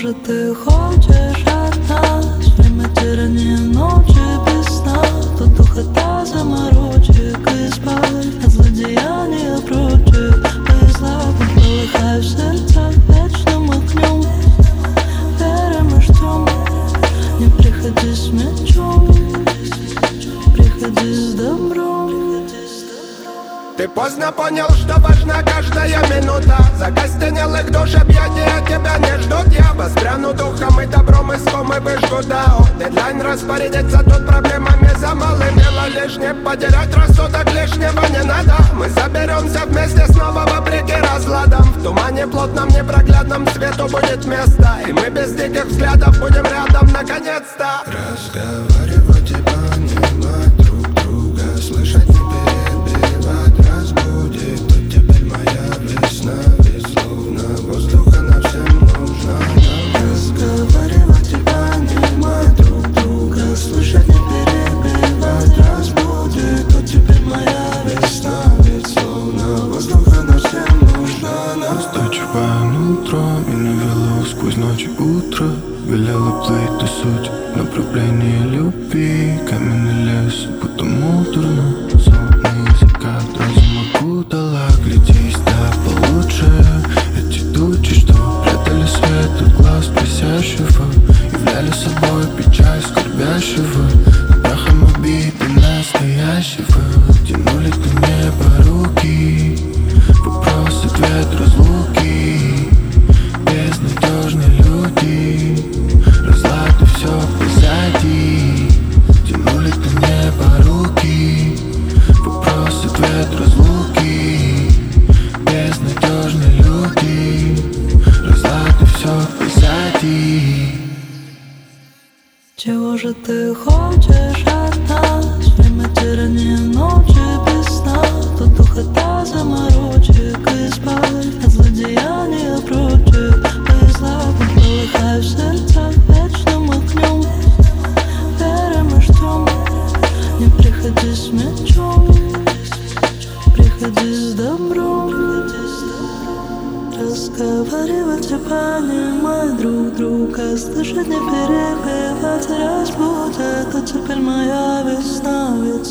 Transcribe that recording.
Может, ты хочешь от нас время тирания, ночи без сна, тут духота заморочек, избавь от злодеяния прочих. Мы слабы, полыхая в сердцах вечным огнем, верим и ждем. Не приходи с мечом, приходи с добром. Ты поздно понял, что важна каждая минута. Закостенелых душ объятия тебя не ждут. Я воспряну духом и добром иском и выжгу дао. Дедлайн распорядится тут проблемами за малым. Дело лишнее, потерять рассудок лишнего не надо. Мы соберемся вместе снова вопреки разладам. В тумане плотном непроглядном свету будет место, и мы без диких взглядов будем рядом наконец-то. Разговаривать и понимать друг друга, слышать не перебивать, разбудит. Тут теперь моя весна, безусловно, воздуха нам всем нужна. Разговаривать и понимать друг друга, слышать не перебивать, разбудит. Тут теперь моя весна, безусловно, воздуха нам всем нужна. Настойчивое нутро меня вело сквозь ночь и утро. Велела плыть до суть направление любви. Каменный лес, будто муторно. Солнечный закат разум окутала. Глядись, да получше. Эти тучи, что прятали свет от глаз просящего, являли собой печаль скорбящего. Над прахом обиды настоящего тянули к небу руки. Вопрос, ответ, разлуки. Безнадежные люди, разлад и все позади. Тянули до неба руки. Вопрос, ответ, разлуки. Безнадежные люди, разлад и все позади. Чего же ты хочешь от нас? Время тирания, ночи без сна, тут духота заморочек, избавь от злодеяния прочих. Мы слабы, полыхая в сердцах вечным огнем, верим и ждем. Не приходи с мечом, приходи с добром. Разговаривать и понимать друг друга, слышать не перебивать, разбудит. Тут теперь моя весна, ведь